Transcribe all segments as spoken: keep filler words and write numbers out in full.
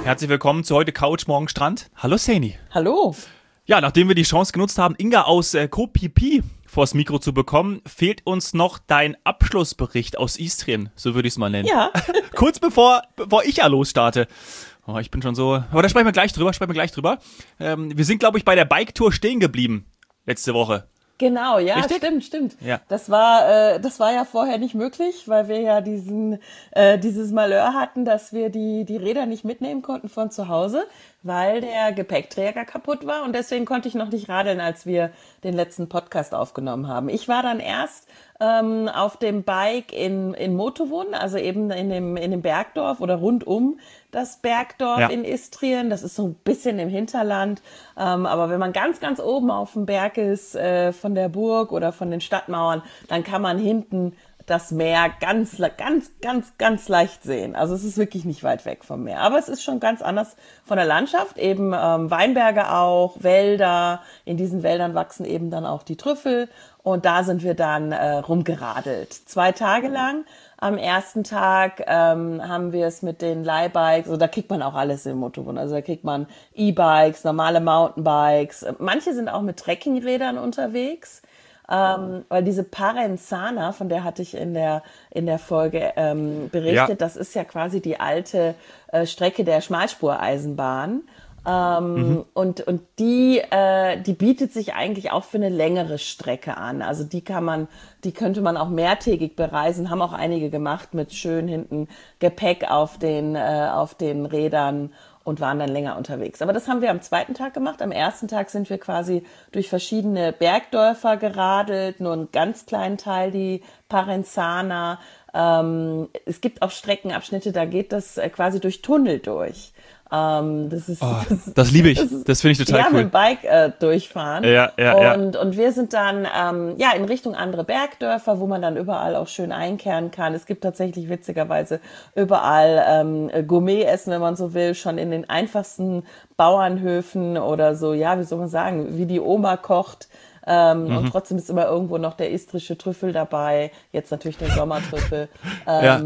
Herzlich willkommen zu heute Couch, morgen Strand. Hallo Saini. Hallo. Ja, nachdem wir die Chance genutzt haben, Inga aus äh, Kopipi vors Mikro zu bekommen, fehlt uns noch dein Abschlussbericht aus Istrien, so würde ich es mal nennen. Ja. Kurz bevor, bevor ich ja losstarte. Oh, ich bin schon so, aber da sprechen wir gleich drüber, sprechen wir gleich drüber. Ähm, wir sind, glaube ich, bei der Bike-Tour stehen geblieben letzte Woche. Genau, ja, Richtig? stimmt, stimmt. Ja. Das war, äh, das war ja vorher nicht möglich, weil wir ja diesen, äh, dieses Malheur hatten, dass wir die, die Räder nicht mitnehmen konnten von zu Hause, weil der Gepäckträger kaputt war und deswegen konnte ich noch nicht radeln, als wir den letzten Podcast aufgenommen haben. Ich war dann erst ähm, auf dem Bike in, in Motovun, also eben in dem, in dem Bergdorf oder rund um das Bergdorf Ja. in Istrien. Das ist so ein bisschen im Hinterland. Ähm, aber wenn man ganz, ganz oben auf dem Berg ist, äh, von der Burg oder von den Stadtmauern, dann kann man hinten das Meer ganz, ganz, ganz, ganz leicht sehen. Also es ist wirklich nicht weit weg vom Meer. Aber es ist schon ganz anders von der Landschaft. Eben ähm, Weinberge auch, Wälder. In diesen Wäldern wachsen eben dann auch die Trüffel. Und da sind wir dann äh, rumgeradelt. Zwei Tage lang. Am ersten Tag ähm, haben wir es mit den Leihbikes, also da kriegt man auch alles im Motovun. Also da kriegt man E-Bikes, normale Mountainbikes. Manche sind auch mit Trekkingrädern unterwegs. Ähm, weil diese Parenzana, von der hatte ich in der in der Folge ähm, berichtet, Ja. das ist ja quasi die alte äh, Strecke der Schmalspureisenbahn. Ähm, mhm. und und die äh, die bietet sich eigentlich auch für eine längere Strecke an. Also die kann man, die könnte man auch mehrtägig bereisen. Haben auch einige gemacht mit schön hinten Gepäck auf den äh, auf den Rädern und waren dann länger unterwegs. Aber das haben wir am zweiten Tag gemacht. Am ersten Tag sind wir quasi durch verschiedene Bergdörfer geradelt, nur einen ganz kleinen Teil, die Parenzana. Ähm, es gibt auch Streckenabschnitte, da geht das äh, quasi durch Tunnel durch. Ähm, das ist, Oh, das, das liebe ich. Das, ist, Das finde ich total ja, cool. mit dem Bike äh, durchfahren. Ja, ja, und, ja. und wir sind dann ähm, ja in Richtung andere Bergdörfer, wo man dann überall auch schön einkehren kann. Es gibt tatsächlich witzigerweise überall ähm, Gourmet-Essen, wenn man so will, schon in den einfachsten Bauernhöfen oder so, ja, wie soll man sagen, wie die Oma kocht. Ähm, mhm. Und trotzdem ist immer irgendwo noch der istrische Trüffel dabei. Jetzt natürlich der Sommertrüffel. Ähm, ja.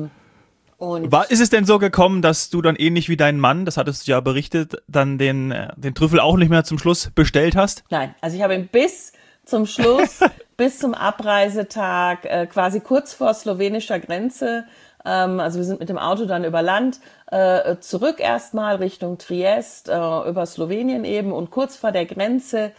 Und War, ist es denn so gekommen, dass du dann ähnlich wie dein Mann, das hattest du ja berichtet, dann den, den Trüffel auch nicht mehr zum Schluss bestellt hast? Nein, also ich habe ihn bis zum Schluss, bis zum Abreisetag, äh, quasi kurz vor slowenischer Grenze, ähm, also wir sind mit dem Auto dann über Land, äh, zurück erstmal Richtung Triest, äh, über Slowenien eben und kurz vor der Grenze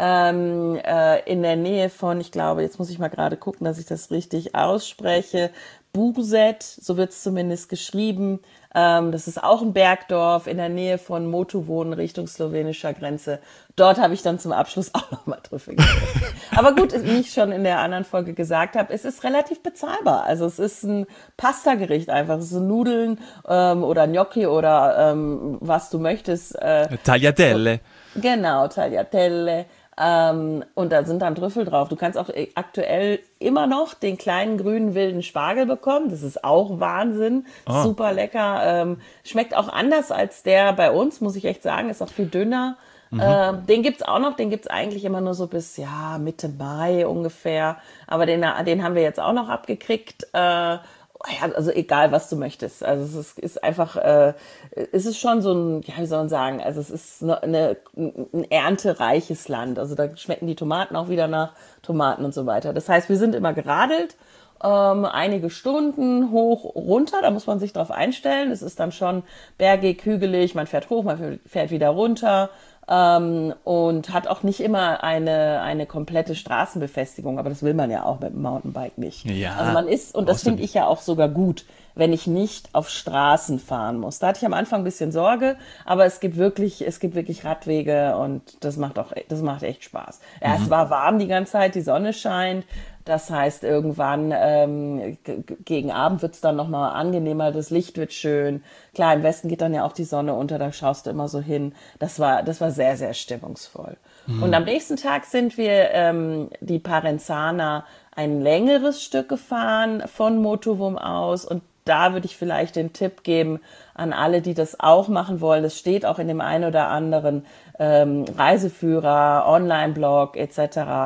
ähm, äh, in der Nähe von, ich glaube, jetzt muss ich mal gerade gucken, dass ich das richtig ausspreche, Buzet, so wird es zumindest geschrieben. Ähm, das ist auch ein Bergdorf in der Nähe von Motovun Richtung slowenischer Grenze. Dort habe ich dann zum Abschluss auch nochmal Trüffel gegessen. Aber gut, wie ich schon in der anderen Folge gesagt habe, es ist relativ bezahlbar. Also es ist ein Pasta-Gericht einfach. Es sind Nudeln ähm, oder Gnocchi oder ähm, was du möchtest. Äh, Tagliatelle. Genau, Tagliatelle. Ähm, und da sind dann Trüffel drauf. Du kannst auch aktuell immer noch den kleinen grünen wilden Spargel bekommen. Das ist auch Wahnsinn. Oh. Super lecker. Ähm, schmeckt auch anders als der bei uns, muss ich echt sagen. Ist auch viel dünner. Mhm. Ähm, den gibt's auch noch. Den gibt's eigentlich immer nur so bis ja Mitte Mai ungefähr. Aber den, den haben wir jetzt auch noch abgekriegt. Äh, Ja, also egal, was du möchtest. Also es ist, ist einfach, äh, es ist schon so ein, ja, wie soll man sagen, also es ist eine, eine, ein erntereiches Land. Also da schmecken die Tomaten auch wieder nach Tomaten und so weiter. Das heißt, wir sind immer geradelt, ähm, einige Stunden hoch, runter, da muss man sich drauf einstellen. Es ist dann schon bergig, hügelig, man fährt hoch, man fährt wieder runter. Ähm, und hat auch nicht immer eine eine komplette Straßenbefestigung, aber das will man ja auch mit dem Mountainbike nicht. Ja, also man ist, und das finde ich ja auch sogar gut, wenn ich nicht auf Straßen fahren muss. Da hatte ich am Anfang ein bisschen Sorge, aber es gibt wirklich, es gibt wirklich Radwege und das macht auch, das macht echt Spaß. Ja, mhm. Es war warm die ganze Zeit, die Sonne scheint. Das heißt, irgendwann ähm, g- gegen Abend wird's dann nochmal angenehmer, das Licht wird schön. Klar, im Westen geht dann ja auch die Sonne unter, da schaust du immer so hin. Das war, das war sehr, sehr stimmungsvoll. Mhm. Und am nächsten Tag sind wir ähm, die Parenzana ein längeres Stück gefahren von Motovun aus und da würde ich vielleicht den Tipp geben an alle, die das auch machen wollen. Das steht auch in dem einen oder anderen ähm, Reiseführer, Online-Blog et cetera.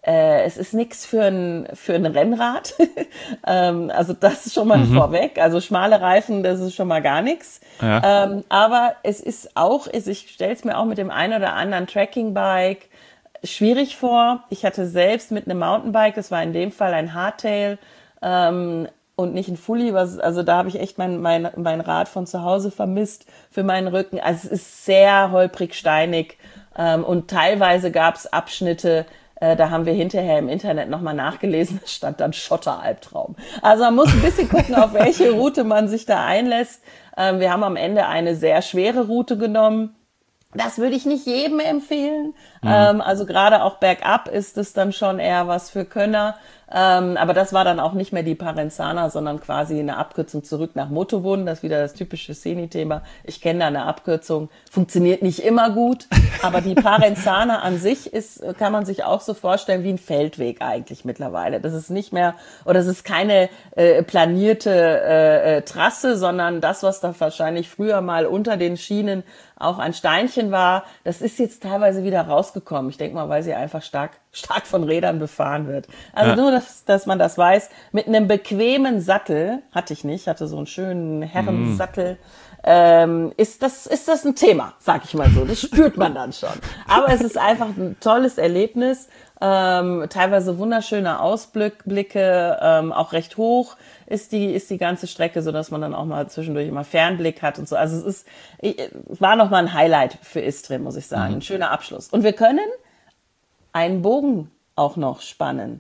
äh, es ist nichts für ein, für ein Rennrad. ähm, also das ist schon mal mhm. vorweg. Also schmale Reifen, das ist schon mal gar nichts. Ja. Ähm, aber es ist auch, ich stelle es mir auch mit dem einen oder anderen Tracking-Bike schwierig vor. Ich hatte selbst mit einem Mountainbike, das war in dem Fall ein Hardtail, ähm, und nicht ein Fully, was, also da habe ich echt mein, mein, mein Rad von zu Hause vermisst für meinen Rücken. Also es ist sehr holprig, steinig, ähm, und teilweise gab es Abschnitte, äh, da haben wir hinterher im Internet nochmal nachgelesen, da stand dann Schotteralbtraum. Also man muss ein bisschen gucken, auf welche Route man sich da einlässt. Ähm, wir haben am Ende eine sehr schwere Route genommen. Das würde ich nicht jedem empfehlen. Mhm. Ähm, also gerade auch bergab ist es dann schon eher was für Könner. Ähm, aber das war dann auch nicht mehr die Parenzana, sondern quasi eine Abkürzung zurück nach Motovun. Das ist wieder das typische Szeni-Thema. Ich kenne da eine Abkürzung. Funktioniert nicht immer gut. Aber die Parenzana an sich ist, kann man sich auch so vorstellen wie ein Feldweg eigentlich mittlerweile. Das ist nicht mehr, oder es ist keine äh, planierte äh, äh, Trasse, sondern das, was da wahrscheinlich früher mal unter den Schienen auch ein Steinchen war, das ist jetzt teilweise wieder rausgekommen. Ich denke mal, weil sie einfach stark stark von Rädern befahren wird. Also ja. nur, dass, dass man das weiß. Mit einem bequemen Sattel, hatte ich nicht, hatte so einen schönen Herrensattel, mm. ähm, ist das ist das ein Thema, sag ich mal so. Das spürt man dann schon. Aber es ist einfach ein tolles Erlebnis. Ähm, teilweise wunderschöne Ausblicke, ähm, auch recht hoch ist die ist die ganze Strecke, so dass man dann auch mal zwischendurch immer Fernblick hat und so. Also es ist ich, war noch mal ein Highlight für Istrien, muss ich sagen. Mhm. Ein schöner Abschluss. Und wir können einen Bogen auch noch spannen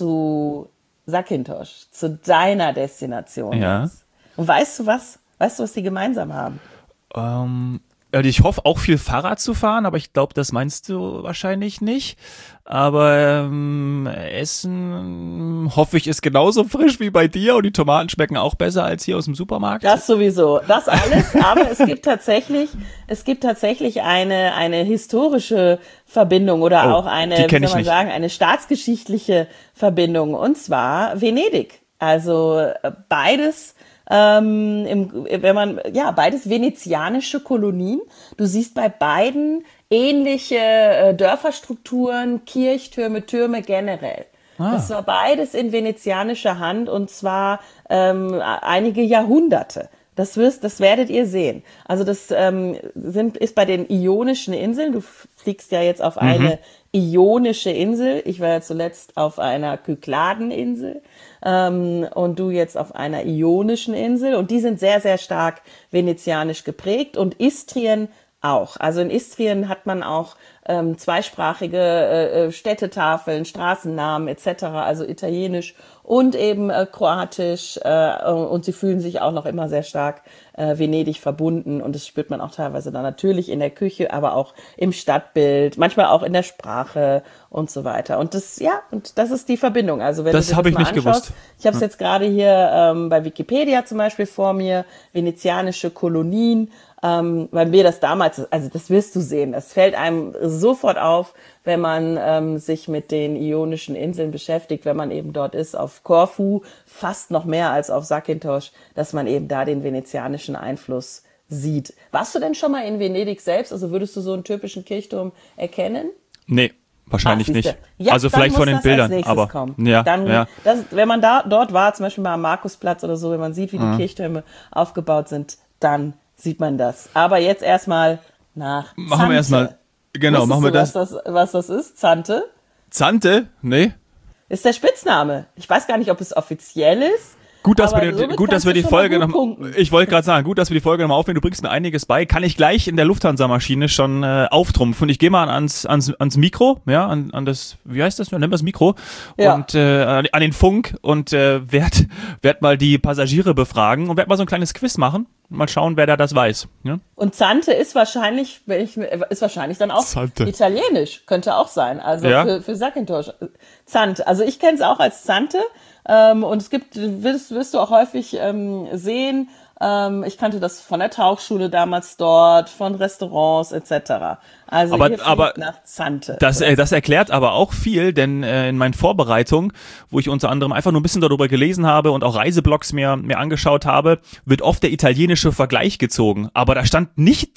zu Zakynthos, zu deiner Destination. Ja. Jetzt. Und weißt du was? Weißt du, was die gemeinsam haben? Ähm, ich hoffe auch viel Fahrrad zu fahren, aber ich glaube, das meinst du wahrscheinlich nicht. Aber ähm, Essen, hoffe ich, ist genauso frisch wie bei dir und die Tomaten schmecken auch besser als hier aus dem Supermarkt. Das sowieso, das alles, aber es gibt tatsächlich, es gibt tatsächlich eine eine historische Verbindung oder oh, auch eine, wie soll man nicht. sagen, eine staatsgeschichtliche Verbindung, und zwar Venedig. Also beides Ähm, im, wenn man, ja, beides venezianische Kolonien. Du siehst bei beiden ähnliche äh, Dörferstrukturen, Kirchtürme, Türme generell. Ah. Das war beides in venezianischer Hand, und zwar ähm, einige Jahrhunderte. Das wirst, das werdet ihr sehen. Also das ähm, sind, ist bei den Ionischen Inseln. Du fliegst ja jetzt auf mhm. eine ionische Insel. Ich war ja zuletzt auf einer Kykladeninsel. Ähm, und du jetzt auf einer ionischen Insel, und die sind sehr, sehr stark venezianisch geprägt, und Istrien auch. Also in Istrien hat man auch ähm, zweisprachige äh, Städtetafeln, Straßennamen et cetera, also italienisch und eben äh, kroatisch, äh, und sie fühlen sich auch noch immer sehr stark äh, Venedig verbunden, und das spürt man auch teilweise dann natürlich in der Küche, aber auch im Stadtbild, manchmal auch in der Sprache und so weiter. Und das, ja, und das ist die Verbindung. Also wenn das du dir habe das ich mal nicht anschaust, gewusst. Ich habe es jetzt gerade hier ähm, bei Wikipedia zum Beispiel vor mir, venezianische Kolonien, ähm, weil mir das damals, also das wirst du sehen, das fällt einem sofort auf, wenn man ähm, sich mit den Ionischen Inseln beschäftigt, wenn man eben dort ist, auf Korfu, fast noch mehr als auf Zakynthos, dass man eben da den venezianischen Einfluss sieht. Warst du denn schon mal in Venedig selbst? Also würdest du so einen typischen Kirchturm erkennen? Nee. Wahrscheinlich Ach, nicht. Ja, also vielleicht von den Bildern, aber kommen. ja, dann, ja. Das, wenn man da dort war, zum Beispiel mal am Markusplatz oder so, wenn man sieht, wie die mhm. Kirchtürme aufgebaut sind, dann sieht man das. Aber jetzt erstmal nach Zante. Machen wir erstmal, genau, Wusstest machen wir du, das. Was das. Was das ist? Zante? Zante? Nee. Ist der Spitzname. Ich weiß gar nicht, ob es offiziell ist. Gut, dass wir, den, gut, dass wir die Folge noch, ich wollte gerade sagen, gut, dass wir die Folge nochmal aufnehmen, du bringst mir einiges bei, kann ich gleich in der Lufthansa-Maschine schon äh, auftrumpfen. Ich gehe mal ans, ans, ans Mikro, ja, an, an das, wie heißt das, nennen wir das Mikro, ja. und äh, an den Funk, und äh, werd, werd mal die Passagiere befragen und werd mal so ein kleines Quiz machen. Mal schauen, wer da das weiß. Ja? Und Zante ist wahrscheinlich, ist wahrscheinlich dann auch Zante. Italienisch, könnte auch sein. Also ja. für, für Zakynthos. Zante. Also ich kenne es auch als Zante. Ähm, und es gibt, wirst, wirst du auch häufig ähm, sehen, ähm, ich kannte das von der Tauchschule damals dort, von Restaurants et cetera. Also aber, hier aber nach Zante. Das, äh, das erklärt aber auch viel, denn äh, in meinen Vorbereitungen, wo ich unter anderem einfach nur ein bisschen darüber gelesen habe und auch Reiseblogs mir, mir angeschaut habe, wird oft der italienische Vergleich gezogen. Aber da stand nicht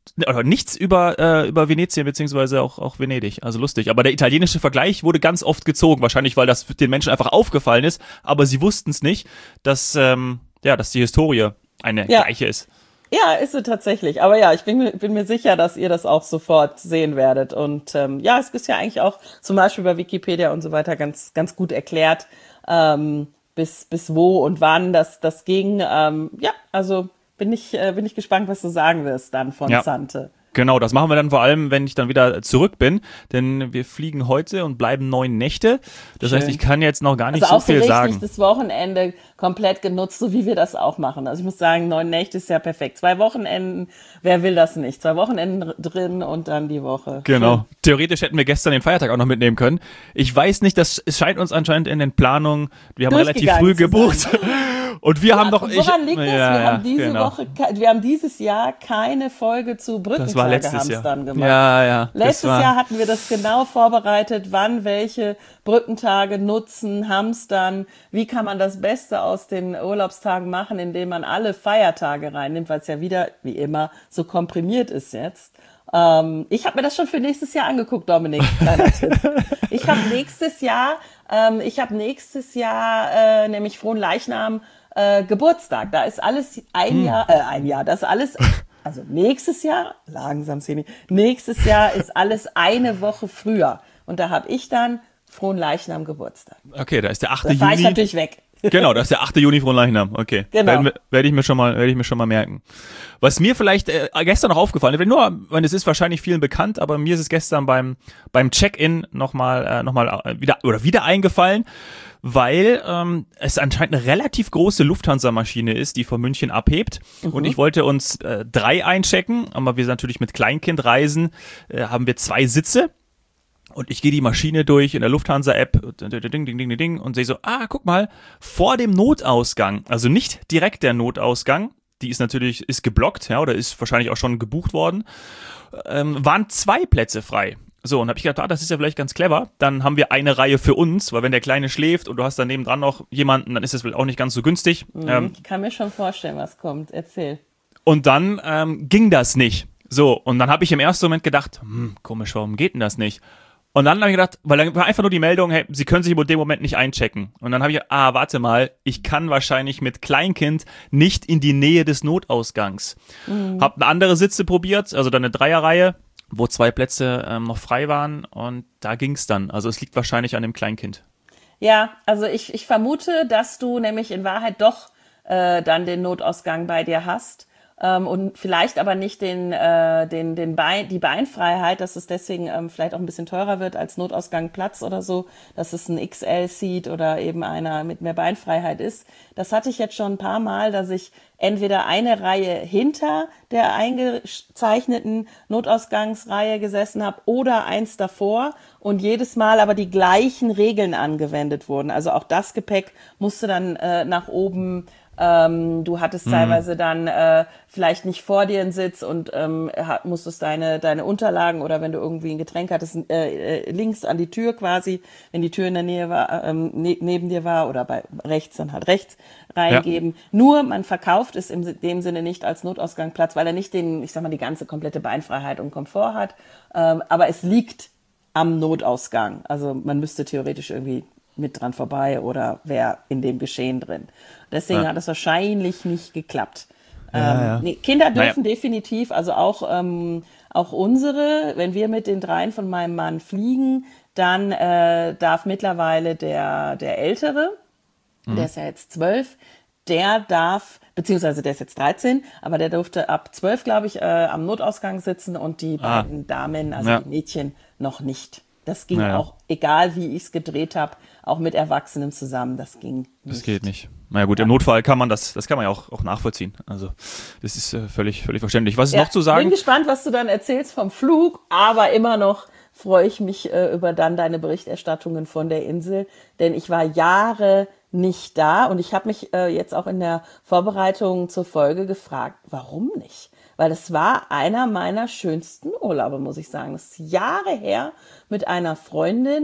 oder nichts über äh, über Venetien beziehungsweise auch auch Venedig, also lustig. Aber der italienische Vergleich wurde ganz oft gezogen, wahrscheinlich weil das den Menschen einfach aufgefallen ist, aber sie wussten es nicht, dass ähm, ja, dass die Historie eine Ja. gleiche ist. Ja, ist sie tatsächlich. Aber ja, ich bin, mir- bin mir sicher, dass ihr das auch sofort sehen werdet. Und ähm, ja, es ist ja eigentlich auch zum Beispiel bei Wikipedia und so weiter ganz, ganz gut erklärt, ähm, bis, bis wo und wann das, das ging. Ähm, ja, also bin ich, äh, bin ich gespannt, was du sagen wirst dann von Ja. Zante. Genau, das machen wir dann vor allem, wenn ich dann wieder zurück bin, denn wir fliegen heute und bleiben neun Nächte. Das Schön. heißt, ich kann jetzt noch gar nicht Also so auch so viel richtig sagen. das Wochenende komplett genutzt, so wie wir das auch machen. Also ich muss sagen, neun Nächte ist ja perfekt. Zwei Wochenenden, wer will das nicht? Zwei Wochenenden drin und dann die Woche. Genau. Schön. Theoretisch hätten wir gestern den Feiertag auch noch mitnehmen können. Ich weiß nicht, das es scheint uns anscheinend in den Planungen, wir haben relativ Durchgegangen früh zu gebucht. Und wir haben doch ich, Woran liegt das? ja, wir ja, haben diese genau. Woche, ke- wir haben dieses Jahr keine Folge zu Das war letztes Brückentage-Hamstern Jahr. gemacht. Ja, ja. das Letztes war, Jahr hatten wir das genau vorbereitet, wann welche Brückentage nutzen, hamstern, wie kann man das Beste aus den Urlaubstagen machen, indem man alle Feiertage reinnimmt, weil es ja wieder, wie immer, so komprimiert ist jetzt. Ähm, ich habe mir das schon für nächstes Jahr angeguckt, Dominik. Kleiner Tipp. Ich habe nächstes Jahr, ähm, ich habe nächstes Jahr äh, nämlich Fronleichnam äh, Geburtstag. Da ist alles ein Jahr, äh, ein Jahr, das ist alles. Also nächstes Jahr, langsam Szene, nächstes Jahr ist alles eine Woche früher. Und da habe ich dann Fronleichnam Geburtstag. okay, da ist der achte Da fahre ich Juni. natürlich weg. Genau, das ist der achte Juni Fronleichnam. Okay. Genau. Werden wir- Werde ich mir schon mal, werde ich mir schon mal merken. Was mir vielleicht äh, gestern noch aufgefallen ist, nur, weil es ist wahrscheinlich vielen bekannt, aber mir ist es gestern beim beim Check-in nochmal äh, noch mal äh, wieder oder wieder eingefallen, weil ähm, es anscheinend eine relativ große Lufthansa-Maschine ist, die von München abhebt. Und ich wollte uns äh, drei einchecken, aber wir natürlich mit Kleinkind reisen, äh, haben wir zwei Sitze. Und ich gehe die Maschine durch in der Lufthansa-App ding, ding, ding, ding, ding, und sehe so, ah, guck mal, vor dem Notausgang, also nicht direkt der Notausgang, die ist natürlich, ist geblockt, ja, oder ist wahrscheinlich auch schon gebucht worden, ähm, waren zwei Plätze frei. So, und habe ich gedacht, ah, das ist ja vielleicht ganz clever. Dann haben wir eine Reihe für uns, weil wenn der Kleine schläft und du hast daneben dran noch jemanden, dann ist das auch nicht ganz so günstig. Ähm, Ich kann mir schon vorstellen, was kommt. Erzähl. und dann ähm, ging das nicht. So, und dann habe ich im ersten Moment gedacht, hm, komisch, warum geht denn das nicht? Und dann habe ich gedacht, weil dann war einfach nur die Meldung, hey, Sie können sich in dem Moment nicht einchecken. Und dann habe ich gedacht, ah, warte mal, ich kann wahrscheinlich mit Kleinkind nicht in die Nähe des Notausgangs. Mhm. Hab eine andere Sitze probiert, also dann eine Dreierreihe, wo zwei Plätze ähm, noch frei waren und da ging's dann. Also es liegt wahrscheinlich an dem Kleinkind. Ja, also ich, ich vermute, dass du nämlich in Wahrheit doch äh, dann den Notausgang bei dir hast. Ähm, und vielleicht aber nicht den, äh, den, den Bein, die Beinfreiheit, dass es deswegen ähm, vielleicht auch ein bisschen teurer wird als Notausgangplatz oder so, dass es ein X L-Seat oder eben einer mit mehr Beinfreiheit ist. Das hatte ich jetzt schon ein paar Mal, dass ich entweder eine Reihe hinter der eingezeichneten Notausgangsreihe gesessen habe oder eins davor und jedes Mal aber die gleichen Regeln angewendet wurden. Also auch das Gepäck musste dann äh, nach oben. Ähm, du hattest mhm. teilweise dann äh, vielleicht nicht vor dir einen Sitz und ähm, hat, musstest deine deine Unterlagen oder wenn du irgendwie ein Getränk hattest, äh, äh, links an die Tür quasi, wenn die Tür in der Nähe war, ähm, ne, neben dir war oder bei rechts, dann halt rechts reingeben. Ja. Nur man verkauft es in dem Sinne nicht als Notausgangsplatz, weil er nicht den, ich sag mal, die ganze komplette Beinfreiheit und Komfort hat, ähm, aber es liegt am Notausgang. Also man müsste theoretisch irgendwie mit dran vorbei oder wäre in dem Geschehen drin. Deswegen ja. hat es wahrscheinlich nicht geklappt. Ja, ähm, ja. Nee, Kinder dürfen naja. definitiv, also auch, ähm, auch unsere, wenn wir mit den dreien von meinem Mann fliegen, dann äh, darf mittlerweile der, der Ältere, mhm. der ist ja jetzt zwölf, der darf, beziehungsweise der ist jetzt dreizehn, aber der durfte ab zwölf, glaube ich, äh, am Notausgang sitzen und die ah. beiden Damen, also ja. die Mädchen, noch nicht. Das ging naja. auch, egal wie ich es gedreht habe, auch mit Erwachsenen zusammen, das ging nicht. Das geht nicht. Naja gut, ja. im Notfall kann man das, das kann man ja auch, auch nachvollziehen. Also das ist äh, völlig, völlig verständlich. Was ist ja, noch zu sagen? Ich bin gespannt, was du dann erzählst vom Flug, aber immer noch freue ich mich äh, über dann deine Berichterstattungen von der Insel, denn ich war Jahre nicht da und ich habe mich äh, jetzt auch in der Vorbereitung zur Folge gefragt, warum nicht? Weil es war einer meiner schönsten Urlaube, muss ich sagen. Das ist Jahre her mit einer Freundin.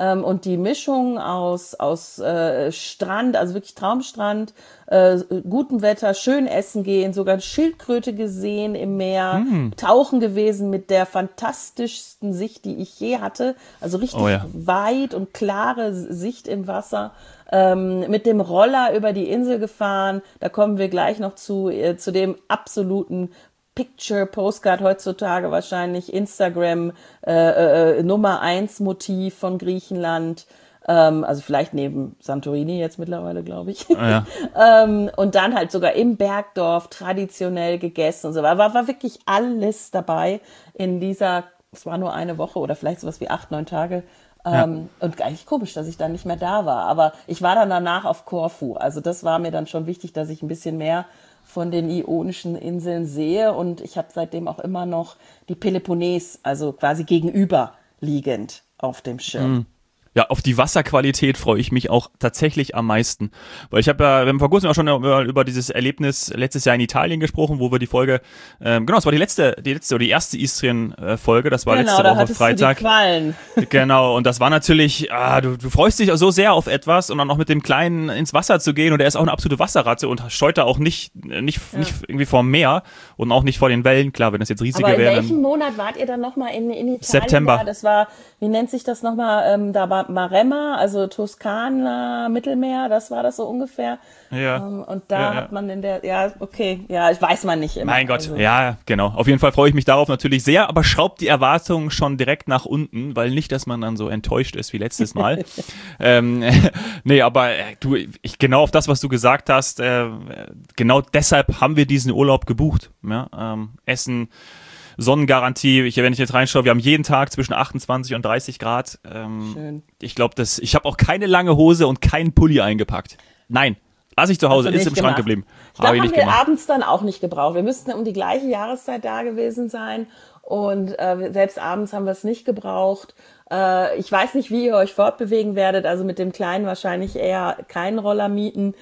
Ähm, und die Mischung aus, aus äh, Strand, also wirklich Traumstrand, äh, gutem Wetter, schön essen gehen, sogar Schildkröte gesehen im Meer, mm. tauchen gewesen mit der fantastischsten Sicht, die ich je hatte. Also richtig oh ja. weit und klare Sicht im Wasser. Ähm, mit dem Roller über die Insel gefahren. Da kommen wir gleich noch zu, äh, zu dem absoluten Picture, Postcard heutzutage wahrscheinlich, Instagram, äh, äh, Nummer eins Motiv von Griechenland. Ähm, also vielleicht neben Santorini jetzt mittlerweile, glaube ich. Ah, ja. ähm, und dann halt sogar im Bergdorf traditionell gegessen und so. War, war wirklich alles dabei in dieser, es war nur eine Woche oder vielleicht sowas wie acht, neun Tage. Ähm, ja. Und eigentlich komisch, dass ich dann nicht mehr da war. Aber ich war dann danach auf Korfu. Also das war mir dann schon wichtig, dass ich ein bisschen mehr von den Ionischen Inseln sehe. Und ich habe seitdem auch immer noch die Peloponnes, also quasi gegenüberliegend auf dem Schirm. Mhm. Ja, auf die Wasserqualität freue ich mich auch tatsächlich am meisten. Weil ich habe ja, wir haben vor kurzem auch schon über, über dieses Erlebnis letztes Jahr in Italien gesprochen, wo wir die Folge, ähm, genau, es war die letzte, die letzte oder die erste Istrien-Folge, das war genau, letzte da Woche Freitag. Du die Qualen. Genau, und das war natürlich, ah, du, du freust dich so sehr auf etwas und dann noch mit dem Kleinen ins Wasser zu gehen und er ist auch eine absolute Wasserratte und scheut da auch nicht, nicht, ja. nicht irgendwie vor dem Meer und auch nicht vor den Wellen, klar, wenn das jetzt riesige wären. Aber in wären, welchem Monat wart ihr dann nochmal in, in Italien? September. Da? Das war, wie nennt sich das nochmal, ähm, da war Maremma, also Toskana, Mittelmeer, das war das so ungefähr. Ja. Ähm, und da ja, hat ja. man in der, ja, okay, ja, ich weiß man nicht immer. Mein Gott, also. ja, genau. Auf jeden Fall freue ich mich darauf natürlich sehr, aber schraubt die Erwartungen schon direkt nach unten, weil nicht, dass man dann so enttäuscht ist wie letztes Mal. ähm, nee, aber äh, du, ich, genau auf das, was du gesagt hast, äh, genau deshalb haben wir diesen Urlaub gebucht. Ja? Ähm, Essen, Sonnengarantie, ich, wenn ich jetzt reinschaue, wir haben jeden Tag zwischen achtundzwanzig und dreißig Grad. Ähm, Schön. Ich glaube, dass ich habe auch keine lange Hose und keinen Pulli eingepackt. Nein, lass ich zu Hause, ist im gemacht. Schrank geblieben. Ich glaube, haben wir gemacht. abends dann auch nicht gebraucht. Wir müssten um die gleiche Jahreszeit da gewesen sein und äh, selbst abends haben wir es nicht gebraucht. Äh, ich weiß nicht, wie ihr euch fortbewegen werdet, also mit dem Kleinen wahrscheinlich eher keinen Roller mieten.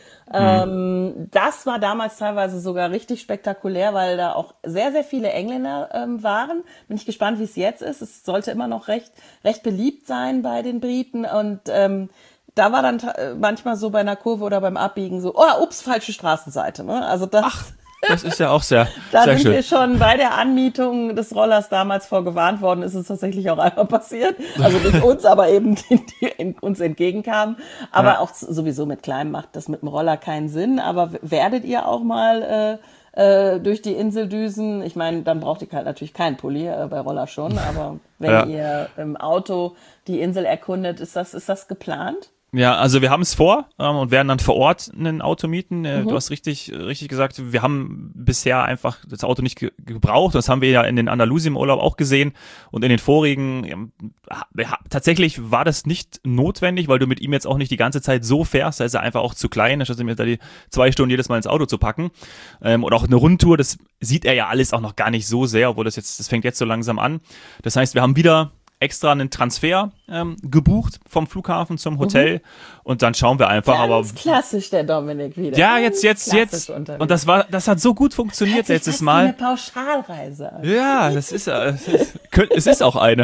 Ähm, das war damals teilweise sogar richtig spektakulär, weil da auch sehr, sehr viele Engländer ähm, waren. Bin ich gespannt, wie es jetzt ist. Es sollte immer noch recht, recht beliebt sein bei den Briten und ähm, da war dann ta- manchmal so bei einer Kurve oder beim Abbiegen so, oh, ups, falsche Straßenseite. Ne? Also das... Ach. Das ist ja auch sehr, da sehr sind schön. wir schon bei der Anmietung des Rollers damals vorgewarnt worden, ist es tatsächlich auch einmal passiert. Also nicht uns, aber eben die, die in, uns entgegenkamen. Aber ja. auch sowieso mit Kleinem macht das mit dem Roller keinen Sinn. Aber werdet ihr auch mal äh, äh, durch die Insel düsen? Ich meine, dann braucht ihr halt natürlich keinen Pulli, äh, bei Roller schon. Aber wenn ja. ihr im Auto die Insel erkundet, ist das, ist das geplant? Ja, also wir haben es vor ähm, und werden dann vor Ort ein Auto mieten. Äh, mhm. Du hast richtig richtig gesagt, wir haben bisher einfach das Auto nicht ge- gebraucht. Das haben wir ja in den Andalusien-Urlaub auch gesehen und in den vorigen. Ja, tatsächlich war das nicht notwendig, weil du mit ihm jetzt auch nicht die ganze Zeit so fährst. Da ist er einfach auch zu klein, statt mir da die zwei Stunden jedes Mal ins Auto zu packen. Ähm, und auch eine Rundtour, das sieht er ja alles auch noch gar nicht so sehr, obwohl das jetzt, das fängt jetzt so langsam an. Das heißt, wir haben wieder extra einen Transfer ähm, gebucht vom Flughafen zum Hotel mhm. und dann schauen wir einfach. Ganz aber klassisch der Dominik wieder. Ja, jetzt, jetzt, jetzt. Unterwegs. Und das war, das hat so gut funktioniert das letztes Mal. Eine Pauschalreise. Ja, das ist, äh, es ist, es ist auch eine.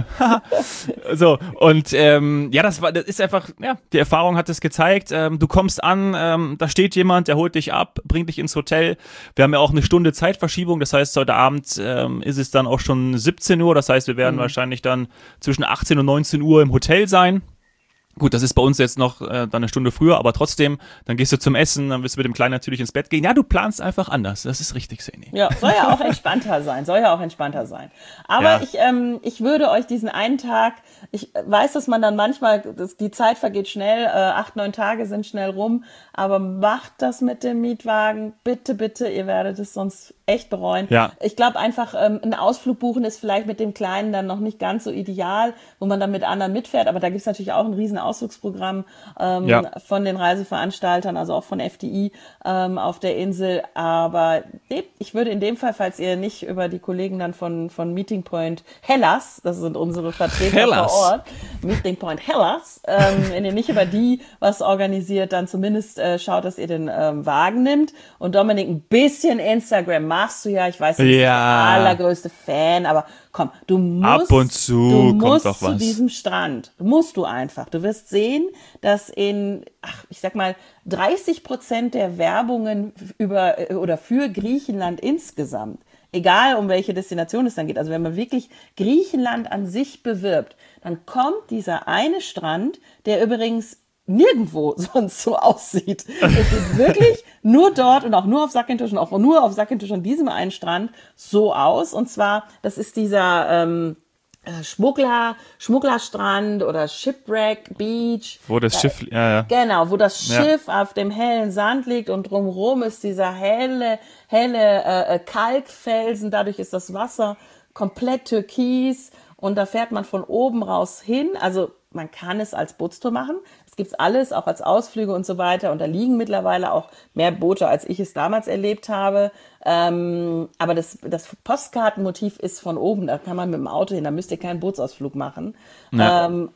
So und ähm, ja, das war, das ist einfach, ja, die Erfahrung hat es gezeigt. Ähm, du kommst an, ähm, da steht jemand, der holt dich ab, bringt dich ins Hotel. Wir haben ja auch eine Stunde Zeitverschiebung. Das heißt, heute Abend ähm, ist es dann auch schon siebzehn Uhr. Das heißt, wir werden mhm. wahrscheinlich dann zwischen achtzehn und neunzehn Uhr im Hotel sein. Gut, das ist bei uns jetzt noch äh, dann eine Stunde früher, aber trotzdem, dann gehst du zum Essen, dann wirst du mit dem Kleinen natürlich ins Bett gehen. Ja, du planst einfach anders, das ist richtig, Seni. Ja, soll ja auch entspannter sein, soll ja auch entspannter sein. Aber ja. ich ähm, ich würde euch diesen einen Tag, ich weiß, dass man dann manchmal, das, die Zeit vergeht schnell, äh, acht, neun Tage sind schnell rum, aber macht das mit dem Mietwagen, bitte, bitte, ihr werdet es sonst echt bereuen. Ja. Ich glaube einfach, ähm, ein Ausflug buchen ist vielleicht mit dem Kleinen dann noch nicht ganz so ideal, wo man dann mit anderen mitfährt, aber da gibt's natürlich auch ein riesen Ausflugsprogramm ähm, ja. von den Reiseveranstaltern, also auch von F D I ähm, auf der Insel. Aber ich würde in dem Fall, falls ihr nicht über die Kollegen dann von von Meeting Point Hellas, das sind unsere Vertreter Hellas. vor Ort, Meeting Point Hellas, ähm, wenn ihr nicht über die was organisiert, dann zumindest äh, schaut, dass ihr den ähm, Wagen nimmt. Und Dominik, ein bisschen Instagram machst du ja, ich weiß, du bist ja. der allergrößte Fan, aber Komm, du musst, Ab und zu du musst kommt doch zu was. diesem Strand. Musst du einfach. Du wirst sehen, dass in, ach, ich sag mal, dreißig Prozent der Werbungen über oder für Griechenland insgesamt, egal um welche Destination es dann geht, also wenn man wirklich Griechenland an sich bewirbt, dann kommt dieser eine Strand, der übrigens nirgendwo sonst so aussieht. Es sieht wirklich nur dort und auch nur auf Zakynthos und auch nur auf Zakynthos an diesem einen Strand so aus. Und zwar, das ist dieser ähm, Schmuggler, Schmugglerstrand oder Shipwreck Beach. Wo das da, Schiff, ja, ja. Genau, wo das Ja. Schiff auf dem hellen Sand liegt und drumherum ist dieser helle, helle äh, Kalkfelsen. Dadurch ist das Wasser komplett türkis und da fährt man von oben raus hin. Also man kann es als Bootstour machen. Es gibt's alles, auch als Ausflüge und so weiter. Und da liegen mittlerweile auch mehr Boote, als ich es damals erlebt habe. Ähm, aber das, das Postkartenmotiv ist von oben. Da kann man mit dem Auto hin. Da müsst ihr keinen Bootsausflug machen. Ja. Ähm,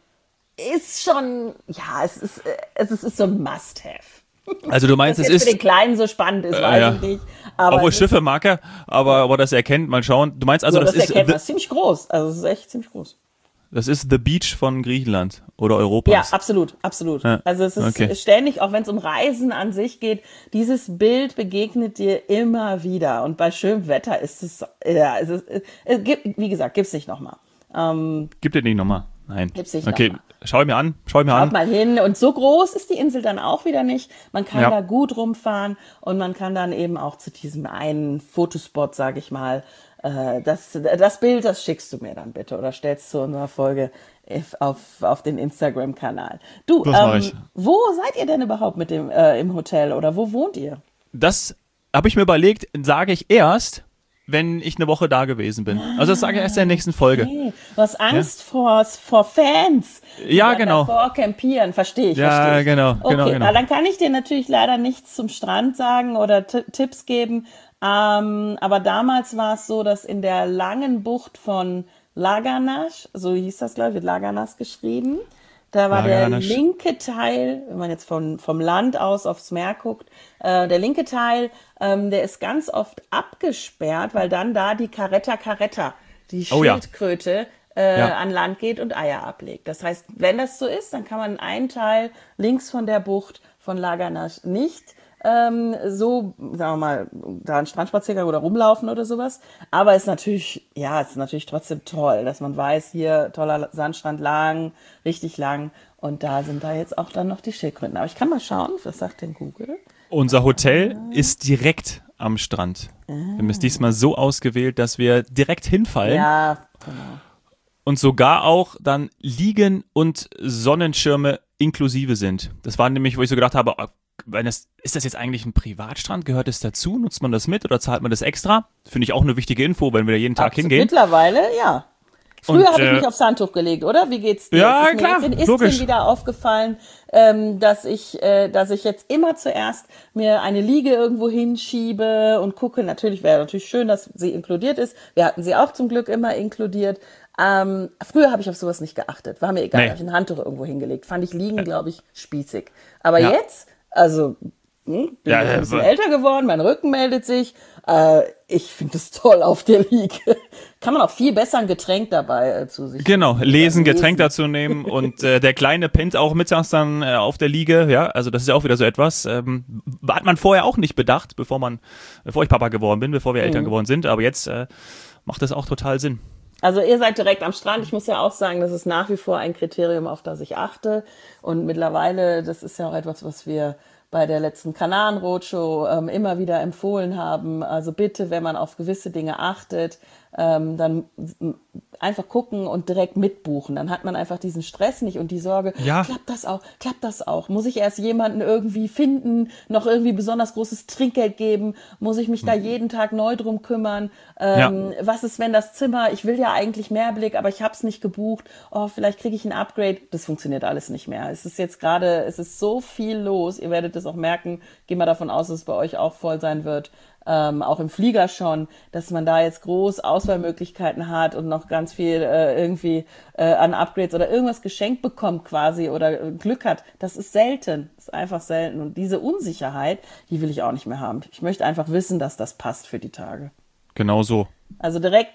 ist schon, ja, es ist, es ist, ist so ein Must-Have. Also du meinst, Dass es jetzt ist... für den Kleinen so spannend ist, weiß ja. ich nicht. Aber Obwohl es Schiffe mag er, aber, aber das erkennt, mal schauen. Du meinst also, ist, das, das ist erkennt man, the, ist ziemlich groß. Also es ist echt ziemlich groß. das ist The Beach von Griechenland oder Europas. Ja, absolut, absolut. Ja, Also es ist okay. ständig, auch wenn es um Reisen an sich geht, dieses Bild begegnet dir immer wieder. Und bei schönem Wetter ist es, ja, es ist, es gibt, wie gesagt, gibt's nicht nochmal. Ähm, Gib dir nicht nochmal. Nein. Gibt's nicht okay, noch mal. schau mir an, schau mir Schaut an. mal hin. Und so groß ist die Insel dann auch wieder nicht. Man kann Ja. da gut rumfahren und man kann dann eben auch zu diesem einen Fotospot, sage ich mal, äh, das, das Bild, das schickst du mir dann bitte oder stellst zu unserer Folge auf, auf den Instagram-Kanal. Du, Das mach ähm, ich. wo seid ihr denn überhaupt mit dem äh, im Hotel oder wo wohnt ihr? Das habe ich mir überlegt, sage ich erst, wenn ich eine Woche da gewesen bin. Also das sage ich erst in der nächsten Folge. Hey, du hast Angst vor, vor Fans. die Ja, dann genau. Davor campieren, verstehe ich. Ja, verstehe ich. genau, Okay, genau, genau. na, dann kann ich dir natürlich leider nichts zum Strand sagen oder T- Tipps geben. Ähm, aber damals war es so, dass in der langen Bucht von Laganas, so hieß das, glaube ich, wird Laganas geschrieben, da war Laganas. der linke Teil, wenn man jetzt von, vom Land aus aufs Meer guckt, äh, der linke Teil, ähm, der ist ganz oft abgesperrt, weil dann da die Caretta Caretta, die Oh ja. Schildkröte, äh, Ja. an Land geht und Eier ablegt. Das heißt, wenn das so ist, dann kann man einen Teil links von der Bucht von Laganas nicht ähm, so, sagen wir mal, da einen Strandspaziergang oder rumlaufen oder sowas. Aber es ist natürlich, ja, es ist natürlich trotzdem toll, dass man weiß, hier toller Sandstrand lang, richtig lang. Und da sind da jetzt auch dann noch die Schildkröten. Aber ich kann mal schauen, was sagt denn Google? Unser Hotel ist direkt am Strand. Wir haben es diesmal so ausgewählt, dass wir direkt hinfallen Ja, genau. und sogar auch dann Liegen und Sonnenschirme inklusive sind. Das war nämlich, wo ich so gedacht habe, oh, wenn das, ist das jetzt eigentlich ein Privatstrand? Gehört es dazu? Nutzt man das mit oder zahlt man das extra? Finde ich auch eine wichtige Info, wenn wir da jeden Tag Absolut. hingehen. Mittlerweile, ja. Früher Und, habe ich äh, mich aufs Handtuch gelegt, oder? Wie geht's dir? Ja, Es ist mir klar, jetzt in logisch. Istrien wieder aufgefallen, ähm, dass ich, äh, dass ich jetzt immer zuerst mir eine Liege irgendwo hinschiebe und gucke. Natürlich wäre natürlich schön, dass sie inkludiert ist. Wir hatten sie auch zum Glück immer inkludiert. Ähm, früher habe ich auf sowas nicht geachtet. War mir egal, Nee. habe ich ein Handtuch irgendwo hingelegt. Fand ich liegen, glaube ich, spießig. Aber Ja. jetzt, also hm, bin Ja, ich äh, ein bisschen wa- älter geworden, mein Rücken meldet sich. Äh, ich finde es toll auf der Liege. Kann man auch viel besser ein Getränk dabei äh, zu sich Genau, lesen, lesen. Getränk dazu nehmen und äh, der Kleine pennt auch mittags dann äh, auf der Liege, ja, also das ist ja auch wieder so etwas, ähm, hat man vorher auch nicht bedacht, bevor man, bevor ich Papa geworden bin, bevor wir Eltern geworden sind, aber jetzt äh, macht das auch total Sinn. Also ihr seid direkt am Strand. Ich muss ja auch sagen, das ist nach wie vor ein Kriterium, auf das ich achte. Und mittlerweile, das ist ja auch etwas, was wir bei der letzten Kanaren-Roadshow ähm, immer wieder empfohlen haben. Also bitte, wenn man auf gewisse Dinge achtet, ähm, dann m- einfach gucken und direkt mitbuchen. Dann hat man einfach diesen Stress nicht und die Sorge, Ja. klappt das auch, klappt das auch? Muss ich erst jemanden irgendwie finden, noch irgendwie besonders großes Trinkgeld geben? Muss ich mich da jeden Tag neu drum kümmern? Ähm, Was ist, wenn das Zimmer, ich will ja eigentlich Mehrblick, aber ich habe es nicht gebucht. Oh, vielleicht kriege ich ein Upgrade. Das funktioniert alles nicht mehr. Es ist jetzt gerade, es ist so viel los. Ihr werdet es auch merken. Gehen wir davon aus, dass es bei euch auch voll sein wird. Ähm, auch im Flieger schon, dass man da jetzt groß Auswahlmöglichkeiten hat und noch ganz viel äh, irgendwie äh, an Upgrades oder irgendwas geschenkt bekommt quasi oder äh, Glück hat. Das ist selten. Das ist einfach selten. Und diese Unsicherheit, die will ich auch nicht mehr haben. Ich möchte einfach wissen, dass das passt für die Tage. Genau so. Also direkt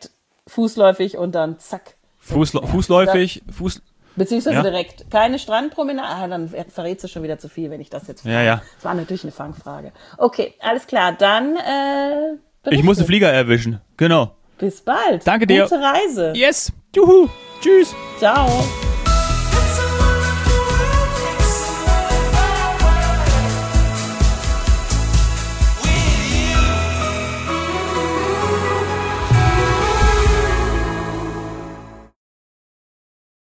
fußläufig und dann zack. Fußl- fußläufig, Fuß... Beziehungsweise ja. direkt. Keine Strandpromenade. Ah, dann verrätst du schon wieder zu viel, wenn ich das jetzt frage. Ja, ja. Das war natürlich eine Fangfrage. Okay, alles klar. Dann äh, Ich muss den Flieger erwischen. Genau. Bis bald. Danke dir. Gute Reise. Yes. Juhu. Tschüss. Ciao.